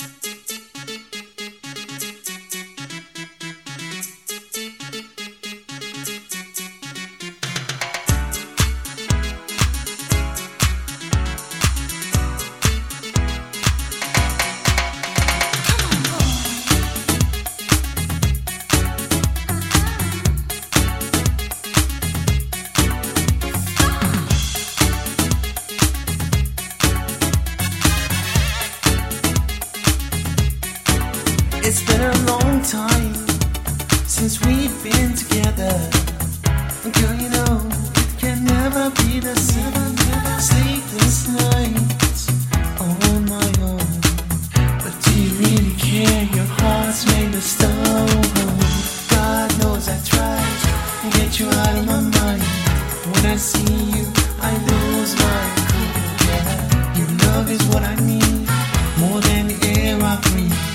It's been a long time since we've been together. Girl, you know it can never be the same. Sleepless nights on my own. But do you really care? Your heart's made of stone. God knows I tried to get you out of my mind. When I see you, I lose my cool. Yeah, your love is what I need, more than the air I breathe.